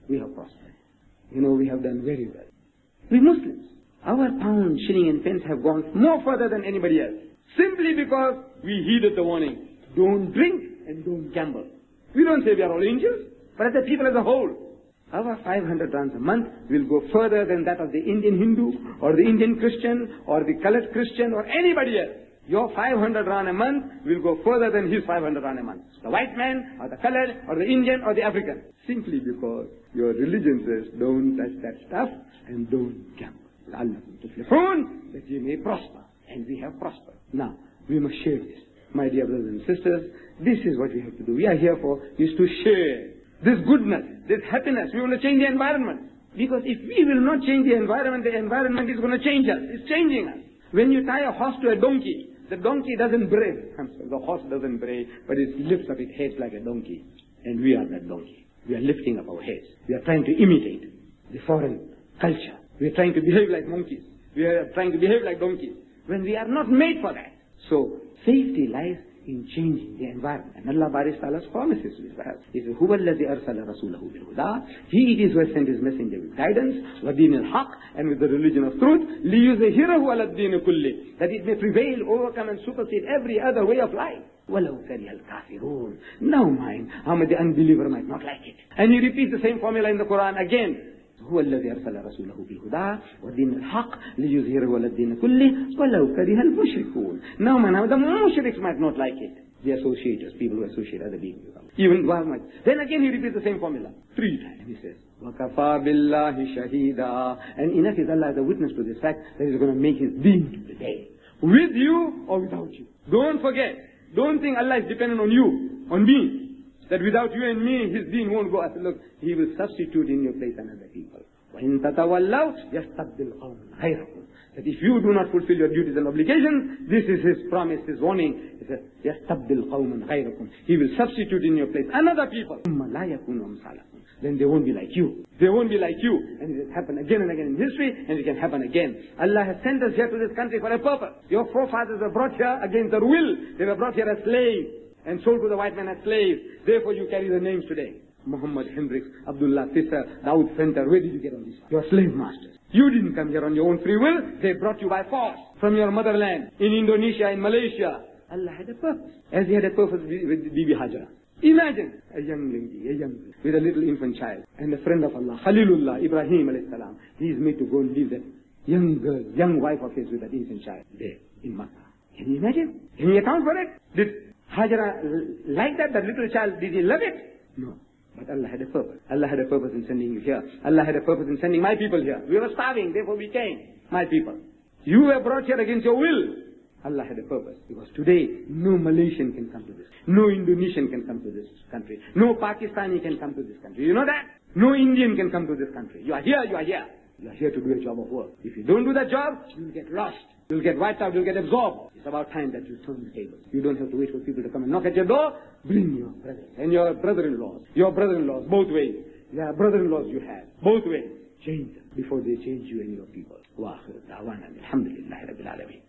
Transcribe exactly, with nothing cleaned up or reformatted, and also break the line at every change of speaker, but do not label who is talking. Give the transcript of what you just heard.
we have prospered. You know, we have done very well. We Muslims, our pound, shilling and pence have gone more further than anybody else. Simply because we heeded the warning. Don't drink and don't gamble. We don't say we are all angels, but as the people as a whole, our five hundred rands a month will go further than that of the Indian Hindu or the Indian Christian or the colored Christian or anybody else. Your five hundred rand a month will go further than his five hundred rand a month. The white man or the colored or the Indian or the African. Simply because your religion says don't touch that stuff and don't gamble. Allah tuflihun, that you may prosper. And we have prospered. Now, we must share this. My dear brothers and sisters, this is what we have to do. We are here for, is to share this goodness, this happiness. We want to change the environment. Because if we will not change the environment, the environment is going to change us. It's changing us. When you tie a horse to a donkey, the donkey doesn't bray. I'm sorry, the horse doesn't bray, but it lifts up its head like a donkey. And we are that donkey. We are lifting up our heads. We are trying to imitate the foreign culture. We are trying to behave like monkeys. We are trying to behave like donkeys. When we are not made for that. So, safety lies in changing the environment. And Allah Baris Ta'ala's promises with that. He says, هُوَ الَّذِي أَرْسَلَ رَسُولَهُ بِالْهُدَىٰ He it is who has sent his messenger with guidance, وَدِينِ الْحَقِّ, and with the religion of truth, لِيُظْهِرَهُ عَلَى الدِّينِ كُلِّهِ, that it may prevail, overcome and supersede every other way of life. وَلَوْ كَرِهَ الْكَافِرُونَ. Now mind how much the unbeliever might not like it. And he repeats the same formula in the Quran again. هو الذي أرسل رسوله بالهدى ودين الحق ليظهره على الدين كله ولو كره المشركون. Now man, the mushriks might not like it. The associators, people who associate other beings with Allah. Even God might. Then again he repeats the same formula three times. He says, وَكَفَى بِاللَّهِ شَهِيدًا. And enough is Allah as a witness to this fact that He's going to make His deen to prevail. With you or without you. Don't forget. Don't think Allah is dependent on you, on me. That without you and me, His deen won't go. I said, look, He will substitute in your place another people. وَإِن تَتَوَلَّوْا يَسْتَبْدِلْ قَوْمًا غَيْرَكُمْ. That if you do not fulfill your duties and obligations, this is His promise, His warning. He says, يَسْتَبْدِلْ قَوْمًا غَيْرَكُمْ. He will substitute in your place another people. ثُمَّ لَا يَكُونُ أَمْثَالَكُمْ. Then they won't be like you. They won't be like you. And it has happened again and again in history, and it can happen again. Allah has sent us here to this country for a purpose. Your forefathers were brought here against their will. They were brought here as slaves and sold to the white man as slaves. Therefore you carry the names today. Muhammad, Hendricks, Abdullah, Tisser, Dawood Fenter. Where did you get all this? Your slave masters. You didn't come here on your own free will. They brought you by force from your motherland, in Indonesia, in Malaysia. Allah had a purpose. As He had a purpose with Bibi Hajara. Imagine a young lady, a young lady, with a little infant child, and a friend of Allah, Khalilullah, Ibrahim alayhi salam. He is made to go and leave that young girl, young wife of his with that infant child there in Makkah. Can you imagine? Can you account for it? Did Hajara like that, that little child? Did he love it? No. But Allah had a purpose. Allah had a purpose in sending you here. Allah had a purpose in sending my people here. We were starving, therefore we came. My people. You were brought here against your will. Allah had a purpose. Because today, no Malaysian can come to this. No Indonesian can come to this country. No Pakistani can come to this country. You know that? No Indian can come to this country. You are here, you are here. You are here to do a job of work. If you don't do that job, you'll get lost. You'll get wiped out, you'll get absorbed. It's about time that you turn the tables. You don't have to wait for people to come and knock at your door. Bring your brothers and your brother-in-laws. Your brother-in-laws, both ways. Yeah, brother-in-laws you have. Both ways. Change them before they change you and your people. Wa akhir da'wana alhamdulillahi rabbil alamin.